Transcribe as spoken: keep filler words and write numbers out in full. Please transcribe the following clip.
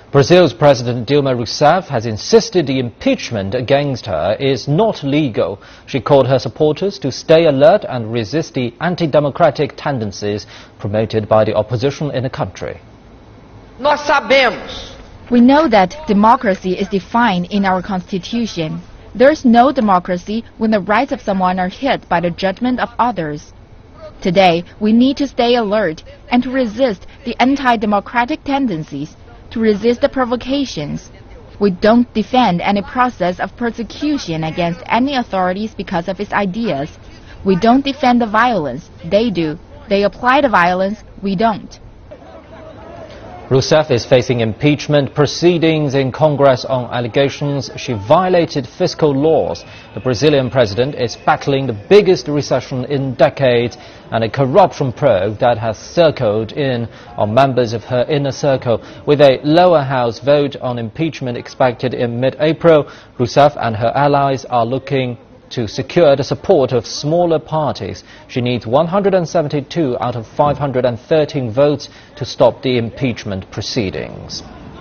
Brazil's President Dilma Rousseff has insisted the impeachment against her is not legal. She called her supporters to stay alert and resist the anti-democratic tendencies promoted by the opposition in the country. Nós sabemos. We know that democracy is defined in our constitution. There is no democracy when the rights of someone are hit by the judgment of others. Today, we need to stay alert and to resist the anti-democratic tendencies, to resist the provocations. We don't defend any process of persecution against any authorities because of its ideas. We don't defend the violence. They do. They apply the violence. We don't. Rousseff is facing impeachment proceedings in Congress on allegations she violated fiscal laws. The Brazilian president is battling the biggest recession in decades and a corruption probe that has circled in on members of her inner circle. With a lower house vote on impeachment expected in mid-April, Rousseff and her allies are looking to secure the support of smaller parties. She needs one hundred seventy-two out of five hundred thirteen votes to stop the impeachment proceedings.